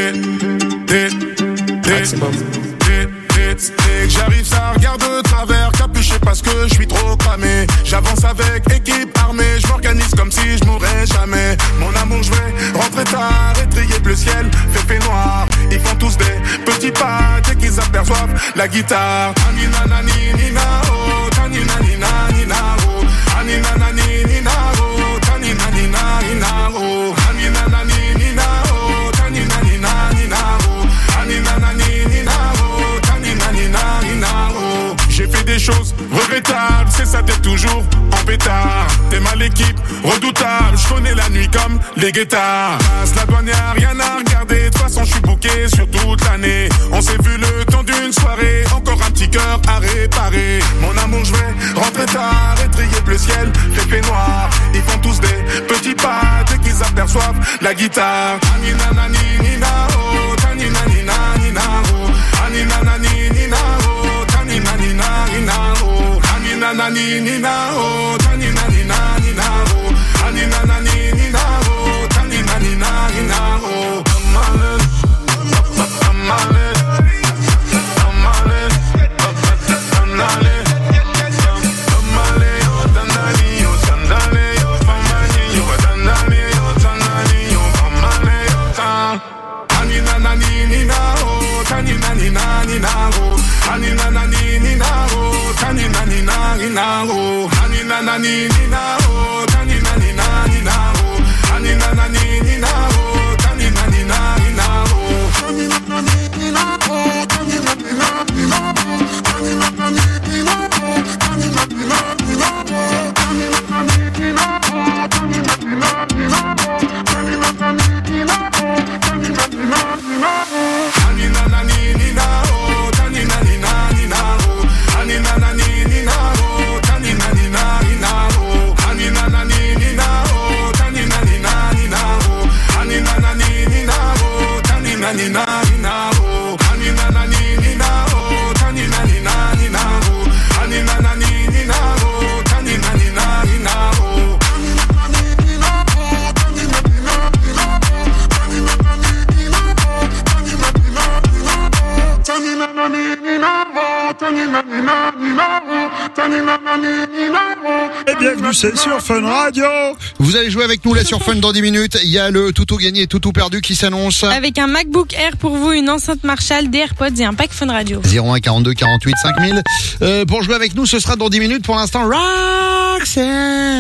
J'arrive, ça regarde de travers, capuché parce que je suis trop cramé. J'avance avec équipe armée, je m'organise comme si je mourrais jamais. Mon amour, je vais rentrer tard, étrier le ciel, fait noir. Ils font tous des petits pas dès qu'ils aperçoivent la guitare. Anina nani nina oh, tanina nina nina oh, anina nani nina oh, tanina nina nina oh, anina nani nina oh, tanina nina nina oh, anina nani nina oh, tanina nina nina oh. J'ai fait des choses regrettables, c'est ça t'es toujours en pétard. T'es mal équipe, redoutable, je connais la nuit comme les guettards. La douane y'a rien à regarder, de toute façon je suis bouqué sur toute l'année. On s'est vu le temps d'une soirée, encore un petit cœur à réparer. Mon amour je vais rentrer tard, étrier le ciel, fait noir. Ils font tous des petits pas dès qu'ils aperçoivent la guitare. Anina nani nina oh, tanina nina nina oh, anina nani nina oh, tanina nina nina oh, anina nani nina oh, tanina nina nina oh, anina nani nina oh, tanina nina nina oh. Et bienvenue, c'est sur Fun Radio. Vous allez jouer avec nous là sur Fun dans 10 minutes. Il y a le toutou gagné et toutou perdu qui s'annonce. Avec un MacBook Air pour vous, une enceinte Marshall, des AirPods et un pack Fun Radio. 01 42 48 5000. Pour jouer avec nous, ce sera dans 10 minutes. Pour l'instant, Roxane.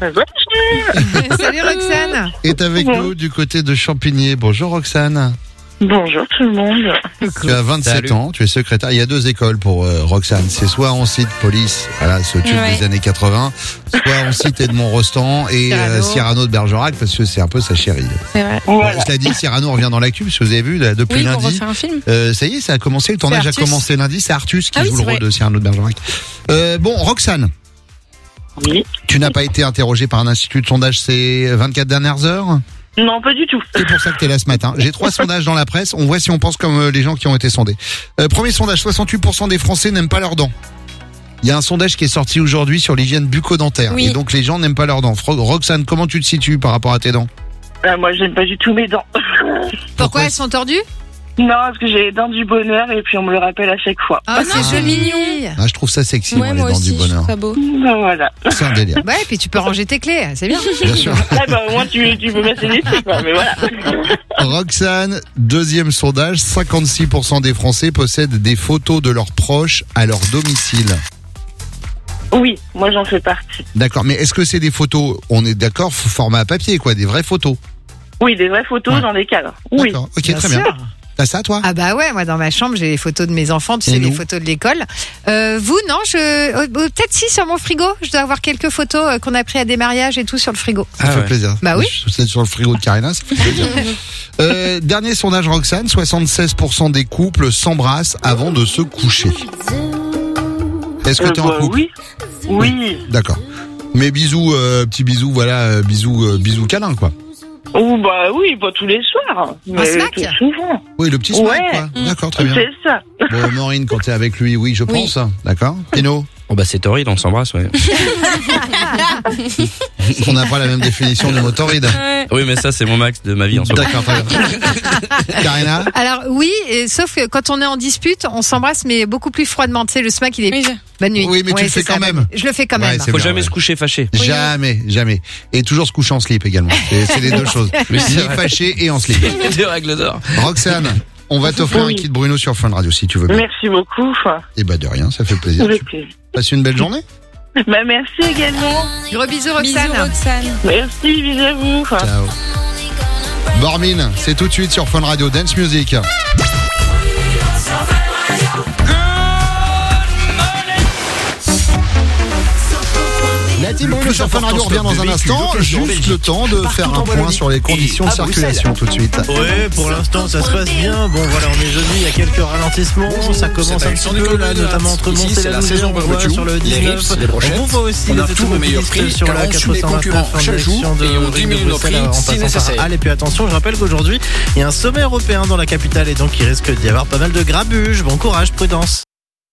Salut Roxane. Est avec nous du côté de Champigny. Bonjour Roxane. Bonjour tout le monde. Tu as 27 ans, tu es secrétaire. Il y a 2 écoles pour Roxane. C'est soit on cite Police, voilà, ce tube des années 80, soit on cite Edmond Rostand et Cyrano de Bergerac, parce que c'est un peu sa chérie. C'est vrai. Voilà. Cela dit, Cyrano revient dans l'actu, parce que vous avez vu, là, depuis lundi. Oui, on refait un film. Ça y est, ça a commencé, le tournage a commencé lundi. C'est Artus qui joue le rôle de Cyrano de Bergerac. Bon, Roxane. Oui. Tu n'as pas été interrogée par un institut de sondage ces 24 dernières heures ? Non, pas du tout. C'est pour ça que tu es là ce matin. J'ai 3 sondages dans la presse. On voit si on pense comme les gens qui ont été sondés. Premier sondage, 68% des Français n'aiment pas leurs dents. Il y a un sondage qui est sorti aujourd'hui sur l'hygiène bucco-dentaire. Et donc les gens n'aiment pas leurs dents. Roxane, comment tu te situes par rapport à tes dents ? Moi, j'aime pas du tout mes dents. Pourquoi elles sont tordues ? Non, parce que j'ai les dents du bonheur et puis on me le rappelle à chaque fois. Ah, c'est mignon. Ah, je trouve ça sexy, moi, les dents du bonheur. C'est beau. Voilà. C'est un délire. Ouais, et puis tu peux ranger tes clés, c'est bien. Bien sûr. Au moins tu peux mettre des trucs, quoi, mais voilà. Roxane, deuxième sondage, 56% des Français possèdent des photos de leurs proches à leur domicile. Oui, moi j'en fais partie. D'accord, mais est-ce que c'est des photos, on est d'accord, format papier, quoi, des vraies photos ? Oui, des vraies photos dans des cadres. Oui. D'accord, ok, très bien. T'as ça, toi ? Ah bah ouais, moi dans ma chambre j'ai les photos de mes enfants, tu sais, les photos de l'école. Vous, non, peut-être si sur mon frigo, je dois avoir quelques photos qu'on a pris à des mariages et tout sur le frigo. Ça fait plaisir. Bah oui. C'est sur le frigo de Karina, ça fait plaisir. Dernier sondage Roxane, 76% des couples s'embrassent avant de se coucher. Est-ce que t'es en couple ? Oui. D'accord. Mais bisous, petit bisou, voilà, bisous câlin, quoi. Oh bah oui, pas tous les soirs. Mais smack ? tout souvent. Oui, le petit smack, quoi. D'accord, très bien. C'est ça. Bon, Maureen, quand t'es avec lui, oui, je pense. D'accord. Pino ? Oh bah c'est torride, on s'embrasse, ouais. On n'a pas la même définition du mot torride. Oui, mais ça c'est mon max de ma vie en ce moment. D'accord, très bien. Karina ? Alors oui, sauf que quand on est en dispute, on s'embrasse mais beaucoup plus froidement. Tu sais, le smack il est bonne nuit. Oui, mais tu le fais quand même. Je le fais quand même. Faut jamais se coucher fâché. Jamais. Et toujours se coucher en slip également. C'est les deux choses. Ni fâché et en slip. Deux règles d'or. Roxane, on va t'offrir un kit Bruno sur Fun Radio si tu veux bien. Merci beaucoup. Et bah de rien, ça fait plaisir. Passe une belle journée. Bah merci également. Gros bisous Roxane. Merci, bisous à vous. Ciao. Bormin, c'est tout de suite sur Fun Radio Dance Music. La team Bruno sur Fun Radio revient dans un instant. Juste le temps de faire un point sur les conditions de circulation tout de suite. Ouais, pour l'instant ça se passe bien. Bon voilà, on est jeudi, il y a quelques ralentissements. Ça commence un petit peu là, notamment entre Mons et la saison. On voit sur le 19. On voit aussi les automobilistes sur la 429 en direction de Bruxelles en passant par Halle. Et puis attention, je rappelle qu'aujourd'hui il y a un sommet européen dans la capitale et donc il risque d'y avoir pas mal de grabuges. Bon courage, prudence.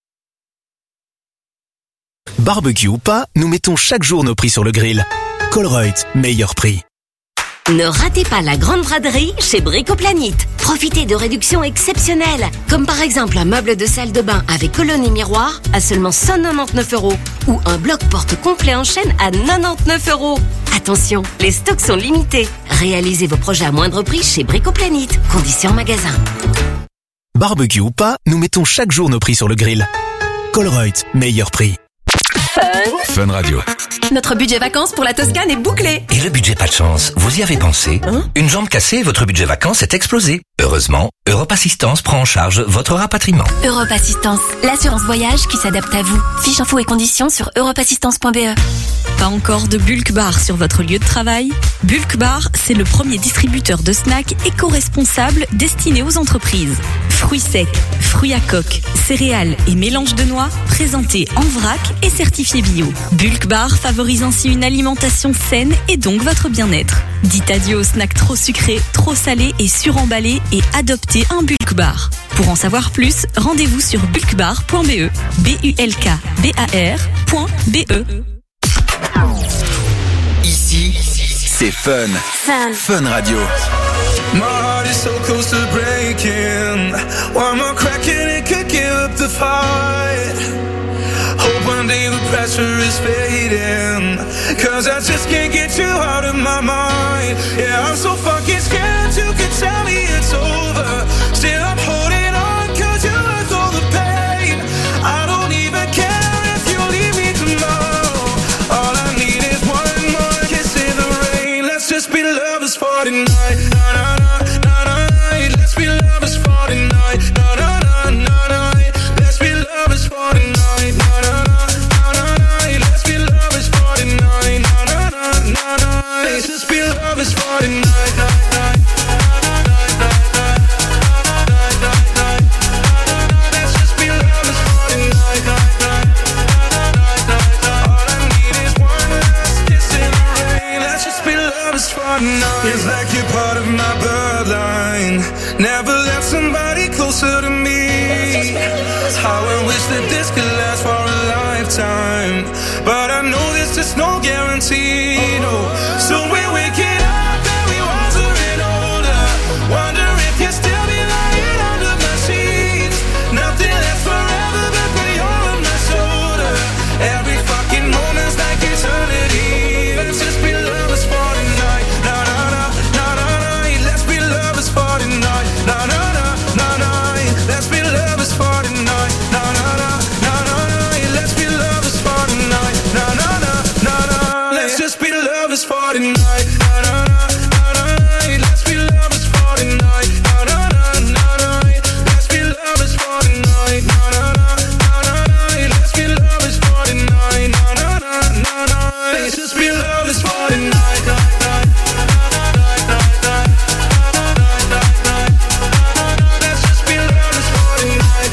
Barbecue ou pas, nous mettons chaque jour nos prix sur le grill. Colruyt, meilleur prix. Ne ratez pas la grande braderie chez Bricoplanite. Profitez de réductions exceptionnelles, comme par exemple un meuble de salle de bain avec colonie miroir à seulement 199 € ou un bloc porte complet en chaîne à 99 €. Attention, les stocks sont limités. Réalisez vos projets à moindre prix chez Bricoplanite. Conditions magasin. Barbecue ou pas, nous mettons chaque jour nos prix sur le grill. Colruyt, meilleur prix. Fun Radio. Notre budget vacances pour la Toscane est bouclé. Et le budget pas de chance, vous y avez pensé ? Une jambe cassée, votre budget vacances est explosé. Heureusement, Europe Assistance prend en charge votre rapatriement. Europe Assistance, l'assurance voyage qui s'adapte à vous. Fiche infos et conditions sur europeassistance.be. Pas encore de Bulk Bar sur votre lieu de travail ? Bulk Bar, c'est le premier distributeur de snacks éco-responsable destiné aux entreprises. Fruits secs, fruits à coque, céréales et mélanges de noix présentés en vrac et certifiés bio. Bulk Bar favorise ainsi une alimentation saine et donc votre bien-être. Dites adieu aux snacks trop sucrés, trop salés et suremballés et adoptez un Bulk Bar. Pour en savoir plus, rendez-vous sur bulkbar.be. bulkbar.be. Ici, c'est Fun. Fun Radio. My heart is so close to breaking. Why am I cracking? It could give up the fight. Hope one day the pressure is fading. Cause I just can't get you out of my mind. Yeah, I'm so fucking scared you could tell me it's over. Still I'm holding on cause you're worth all the pain. I don't even care if you leave me tomorrow. All I need is one more kiss in the rain. Let's just be lovers for tonight. Let's be lovers. closer to me. How I wish that this could last for a lifetime, but I know there's just no guarantee, no. So we're waking up and we wondering older, wonder if you'll still be lying under my sheets. Nothing lasts forever, but when you're on my shoulder, every fucking moment's like eternity. Let's just be lovers for tonight. Na na na na na na. Let's be lovers for tonight. Na na na na na. Let's be lovers for tonight. Na na na na na na. Let's be lovers for tonight. Na na na na na. Let's just be lovers for tonight. Na na na na na. Let's be lovers for tonight. Na na na na na. Let's be lovers for tonight. Na na na na na. Let's be lovers for tonight. Na na na na na. Let's just be lovers for tonight. Let's just be lovers for tonight.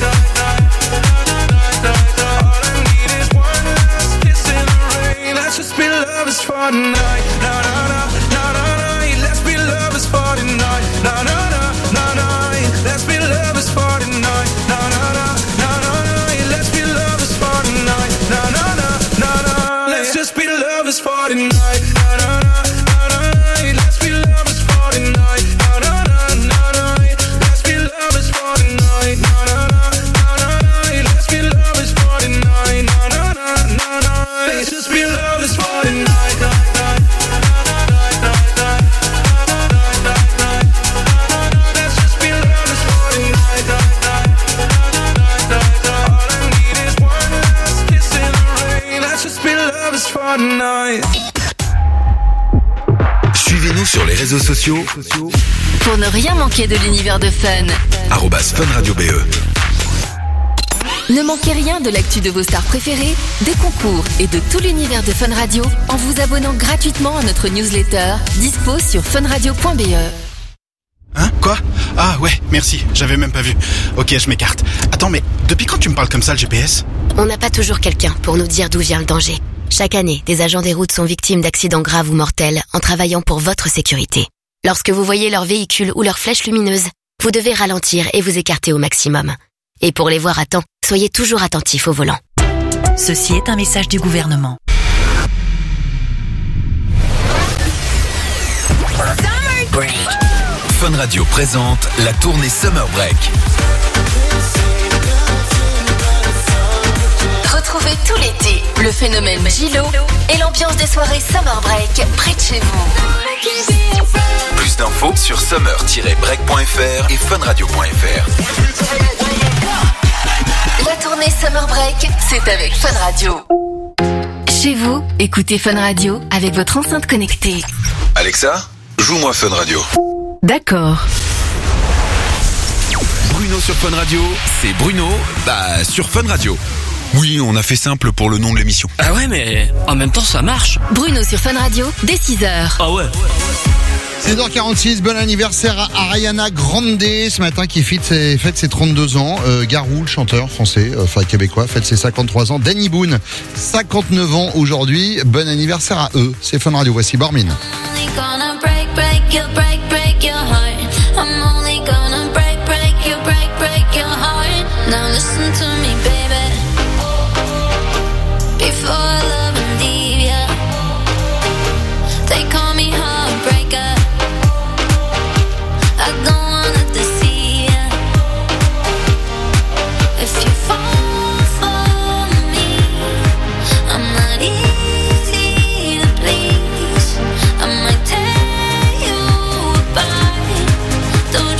All I need is one last kiss in the rain. Let's just be lovers for tonight. Na na na na na na. Let's be lovers for tonight. Na na na na na. Let's be lovers for tonight. Na na na na na. Let's be lovers for tonight. Na na na na na. Let's just be lovers for tonight. Na na na na na. Let's be lovers for tonight. Na na na na na. Let's be lovers for tonight. Na na na na na. Let's be lovers for tonight. Na na na na na. Let's just be lovers for tonight. Let's just be lovers for tonight. All I need is one last kiss in the rain. Let's just be lovers for tonight. Suivez-nous sur les réseaux sociaux. Pour ne rien manquer de l'univers de Fun. @funradiobe. Ne manquez rien de l'actu de vos stars préférées, des concours et de tout l'univers de Fun Radio en vous abonnant gratuitement à notre newsletter, dispo sur funradio.be. Hein? Quoi? Ah ouais, merci, j'avais même pas vu. Ok, je m'écarte. Attends, mais depuis quand tu me parles comme ça, le GPS? On n'a pas toujours quelqu'un pour nous dire d'où vient le danger. Chaque année, des agents des routes sont victimes d'accidents graves ou mortels en travaillant pour votre sécurité. Lorsque vous voyez leur véhicule ou leur flèche lumineuse, vous devez ralentir et vous écarter au maximum. Et pour les voir à temps, soyez toujours attentifs au volant. Ceci est un message du gouvernement. Fun Radio présente la tournée Summer Break. Retrouvez tout l'été le phénomène Gilo et l'ambiance des soirées Summer Break près de chez vous. Plus d'infos sur summer-break.fr et funradio.fr. La tournée Summer Break, c'est avec Fun Radio. Chez vous, écoutez Fun Radio avec votre enceinte connectée. Alexa, joue-moi Fun Radio. D'accord. Bruno sur Fun Radio, c'est Bruno, sur Fun Radio. Oui, on a fait simple pour le nom de l'émission. Ah ouais, mais en même temps, ça marche. Bruno sur Fun Radio, dès 6h. Ah ouais. 16h46, bon anniversaire à Ariana Grande ce matin qui fête ses 32 ans. Garou, le chanteur français, québécois, fête ses 53 ans. Danny Boone, 59 ans aujourd'hui. Bon anniversaire à eux. C'est Fun Radio, voici Bormin. Don't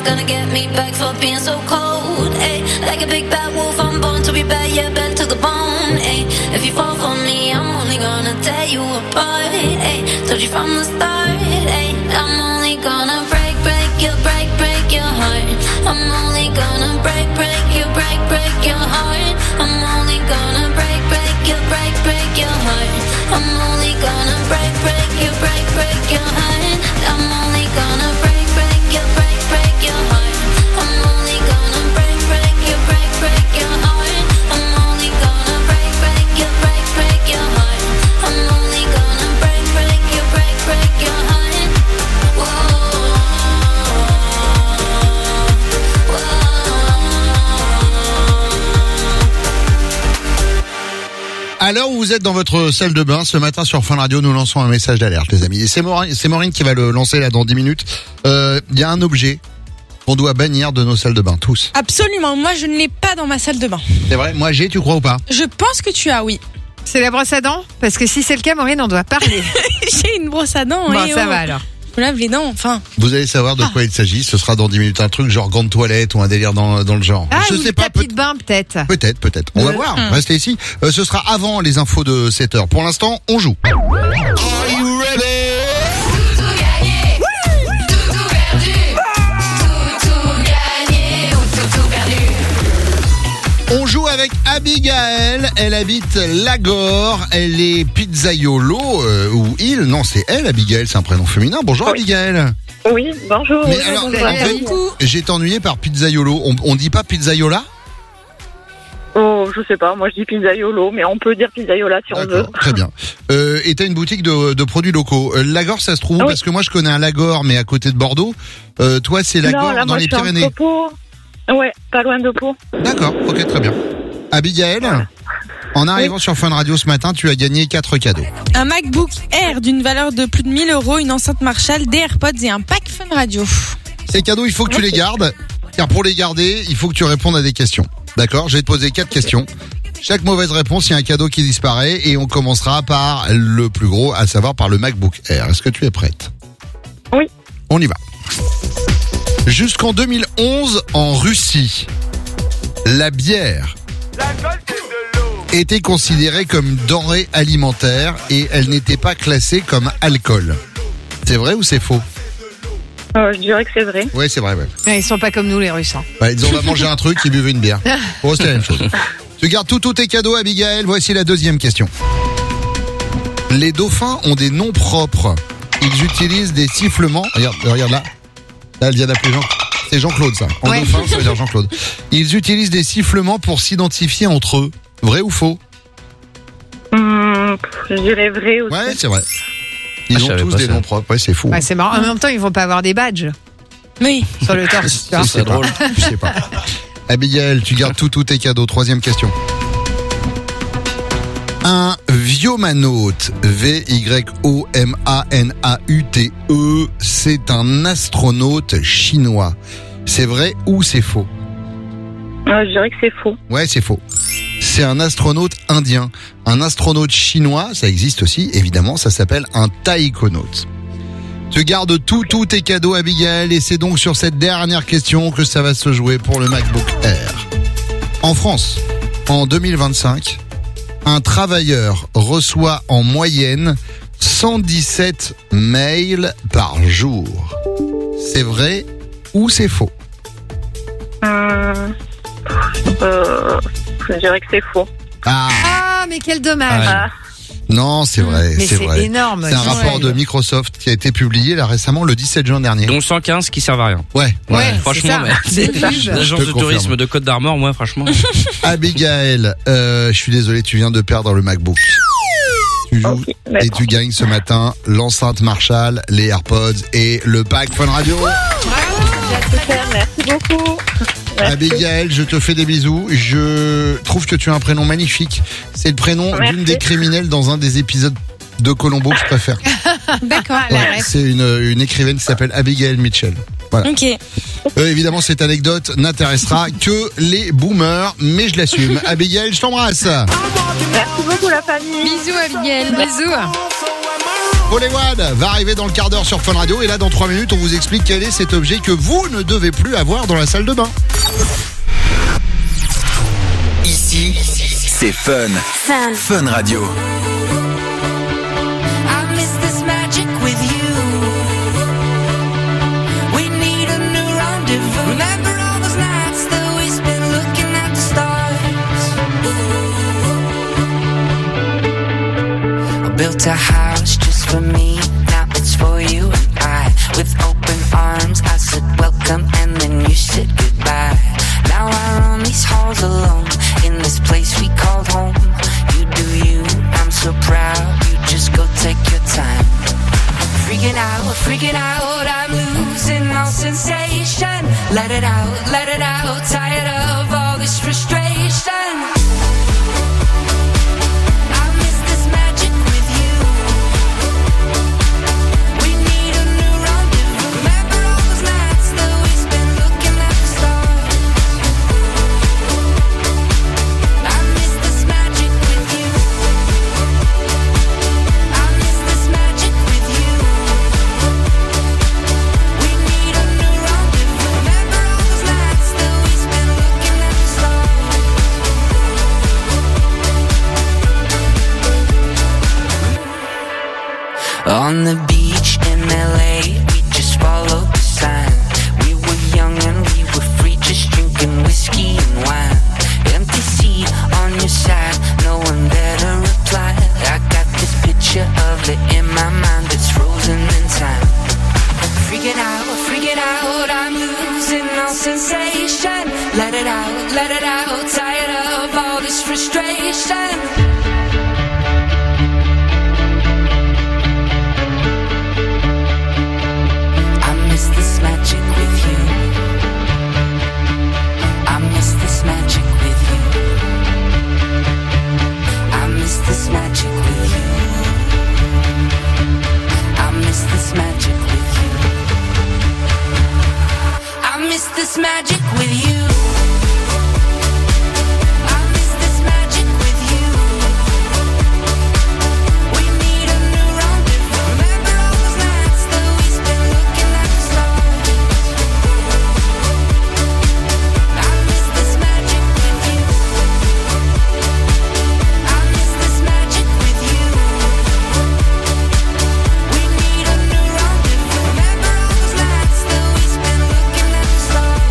gonna get me back for being so cold. Ay, like a big bad wolf, I'm born to be bad, yeah, bad to the bone. Ay, if you fall for me, I'm only gonna tear you apart. Ay, told you from the start. Ay, I'm only gonna break your heart. I'm only gonna break your heart. I'm only gonna break your heart. I'm only gonna break your heart. I'm only gonna break your heart. I'm only gonna break your heart. I'm only gonna break your heart. I'm only gonna break your heart. À l'heure où vous êtes dans votre salle de bain, ce matin sur Fun Radio, nous lançons un message d'alerte, les amis. Et c'est Maureen qui va le lancer là dans 10 minutes. Il y a un objet qu'on doit bannir de nos salles de bain, tous. Absolument, moi je ne l'ai pas dans ma salle de bain. C'est vrai? Moi tu crois ou pas? Je pense que tu as, oui. C'est la brosse à dents? Parce que si c'est le cas, Maureen, on doit parler. J'ai une brosse à dents. Bon, ça va alors. Je me lave les dents, enfin. Vous allez savoir de quoi il s'agit. Ce sera dans 10 minutes. Un truc genre gants de toilette ou un délire dans le genre. Ah, je sais pas. Tapis de bain, peut-être. Peut-être. On va voir. Restez ici. Ce sera avant les infos de 7h. Pour l'instant, on joue. Are you ready? On joue avec Abigail, elle habite Lagor, elle est pizzaiolo, ou il, non c'est elle Abigail, c'est un prénom féminin. Bonjour Abigail. Oui, bonjour. Mais alors, en fait, j'ai été ennuyé par pizzaiolo, on dit pas pizzaiola? Oh, je sais pas, moi je dis pizzaiolo, mais on peut dire pizzaiola si on veut. Très bien. Et t'as une boutique de produits locaux. Lagor, ça se trouve où? Parce que moi je connais un Lagor, mais à côté de Bordeaux. Toi c'est Lagor dans les Pyrénées. Ouais, pas loin de Pau. D'accord, ok, très bien. Abigail, en arrivant sur Fun Radio ce matin, tu as gagné 4 cadeaux. Un MacBook Air d'une valeur de plus de 1000 €, une enceinte Marshall, des AirPods et un pack Fun Radio. Ces cadeaux, il faut que tu les gardes, car pour les garder, il faut que tu répondes à des questions. D'accord? Je vais te poser 4 questions. Chaque mauvaise réponse, il y a un cadeau qui disparaît et on commencera par le plus gros, à savoir par le MacBook Air. Est-ce que tu es prête? Oui. On y va. Jusqu'en 2011, en Russie, la bière était considérée comme une denrée alimentaire et elle n'était pas classée comme alcool. C'est vrai ou c'est faux? Je dirais que c'est vrai. Oui, c'est vrai. Ouais. Ouais, ils sont pas comme nous les Russes. Hein. Ouais, ils ont mangé un truc, ils buvaient une bière. Bon, c'est la même chose. Tu gardes tous tes cadeaux, Abigail. Voici la deuxième question. Les dauphins ont des noms propres. Ils utilisent des sifflements. Regarde là. Là, elle vient d'appeler Jean. C'est Jean-Claude, ça. En dauphin, ça veut dire Jean-Claude. Ils utilisent des sifflements pour s'identifier entre eux. Vrai ou faux? Je dirais vrai aussi. Ouais, c'est vrai. Ils ont tous des noms propres. Ouais, c'est fou. Ouais, c'est marrant. En même temps, ils vont pas avoir des badges. Oui. Sur le torse. C'est drôle. Je sais pas. Abigail, tu gardes tous tes cadeaux. Troisième question. Un viomanaute, V-Y-O-M-A-N-A-U-T-E, c'est un astronaute chinois. C'est vrai ou c'est faux? Je dirais que c'est faux. Ouais, c'est faux. C'est un astronaute indien. Un astronaute chinois, ça existe aussi, évidemment, ça s'appelle un taïkonaute. Tu gardes tous tes cadeaux, Abigail, et c'est donc sur cette dernière question que ça va se jouer pour le MacBook Air. En France, en 2025, un travailleur reçoit en moyenne 117 mails par jour. C'est vrai ou c'est faux? Je dirais que c'est faux. Ah, mais quel dommage. Non, c'est vrai. Mais c'est vrai. énorme. C'est un rapport de Microsoft qui a été publié là récemment le 17 juin dernier. Dont 115 qui servent à rien. Ouais. Franchement, l'agence de tourisme de Côte d'Armor, moi, franchement. Abigail, je suis désolé, tu viens de perdre le MacBook. Tu joues et tu gagnes ce matin l'enceinte Marshall, les AirPods et le pack Fun Radio. Merci beaucoup. Merci. Abigail, je te fais des bisous. Je trouve que tu as un prénom magnifique. C'est le prénom d'une des criminelles dans un des épisodes de Columbo que je préfère. D'accord. C'est une écrivaine qui s'appelle Abigail Mitchell. Voilà. Ok. Évidemment, cette anecdote n'intéressera que les boomers, mais je l'assume. Abigail, je t'embrasse. Merci beaucoup la famille. Bisous Abigail. Bisous. Paul Ewan va arriver dans le quart d'heure sur Fun Radio. Et là, dans 3 minutes, on vous explique quel est cet objet que vous ne devez plus avoir dans la salle de bain. Ici, c'est Fun. Fun Radio. I miss this magic with you. We need a new rendezvous. Remember all those nights that we spent looking at the stars. I built a house just for me. Now it's for you and I. With open arms, I said welcome, and then you said goodbye. Now I roam these halls alone in this place we called home. You do you, I'm so proud. You just go take your time. Freaking out, I'm losing all sensation. Let it out, tired of all this frustration. I miss this magic with you. We need a new rendezvous. Remember all those nights that we spent looking at the stars. I miss this magic with you. I miss this magic with you. We need a new rendezvous. Remember all those nights that we spent looking at the stars. On the beach in LA, we just followed the sign. We were young and we were free, just drinking whiskey and wine. Empty seat on your side, no one there to reply. I got this picture of it in my mind that's frozen in time. Freaking out, I'm losing all sensation. Let it out, tired of all this frustration. I miss this magic with you. I miss this magic with you. I miss this magic with you. I miss this magic with you. I miss this magic with you. I miss this magic with you. We need a new rendezvous. Remember all those nights that we spent looking at the stars. I miss this magic with you. I miss this magic with you. We need a new rendezvous. Remember all those nights that we spent looking at the stars.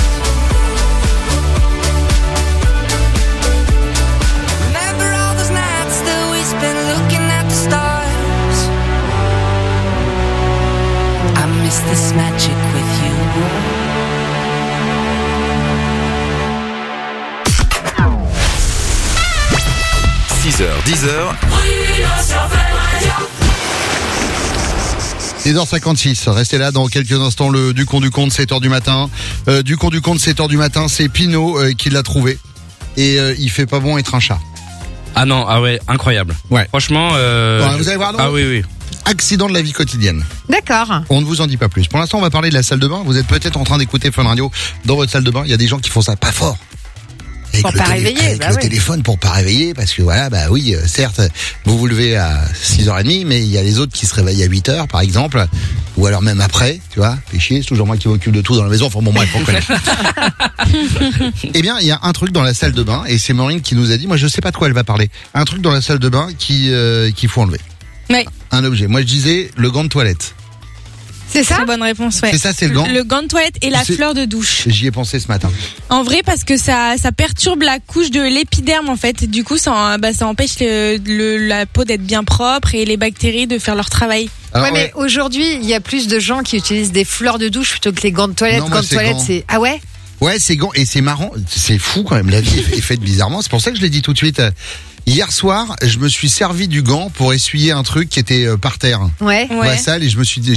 Remember all those nights that we spent looking at the stars. I miss this magic with you. 6h, 10h, 6h56, restez là dans quelques instants, le du con du compte, 7h du matin. Du con du compte, 7h du matin, c'est Pinot qui l'a trouvé. Et il fait pas bon être un chat. Ah non, ah ouais, incroyable. Ouais. Franchement, Vous allez voir, non ? Ah oui. Accident de la vie quotidienne. D'accord. On ne vous en dit pas plus. Pour l'instant, on va parler de la salle de bain. Vous êtes peut-être en train d'écouter Fun Radio dans votre salle de bain. Il y a des gens qui font ça pas fort. Avec Pour le pas réveiller, avec bah le ouais. téléphone pour pas réveiller, parce que voilà, bah oui, certes, vous vous levez à 6h30, mais il y a les autres qui se réveillent à 8h, par exemple, ou alors même après, tu vois, fait chier, c'est toujours moi qui m'occupe de tout dans la maison, enfin bon, bref, on connaît. Eh bien, il y a un truc dans la salle de bain, et c'est Maureen qui nous a dit, moi je sais pas de quoi elle va parler, un truc dans la salle de bain qu'il faut enlever. Oui. Un objet. Moi je disais le gant de toilette. C'est ça ? Très bonne réponse, ouais. C'est ça, c'est le gant. Le gant de toilette et la C'est- fleur de douche. J'y ai pensé ce matin. En vrai, parce que ça perturbe la couche de l'épiderme, en fait. Du coup, ça empêche la peau d'être bien propre et les bactéries de faire leur travail. Alors, ouais, mais aujourd'hui, il y a plus de gens qui utilisent des fleurs de douche plutôt que les gants de toilette. Non, moi, Gants de c'est toilette, gants. c'est. Ah ouais ? Ouais, c'est gant, et c'est marrant, c'est fou quand même, la vie est faite bizarrement, c'est pour ça que je l'ai dit tout de suite. Hier soir, je me suis servi du gant pour essuyer un truc qui était par terre. Ouais. Dans la salle, et je me suis dit,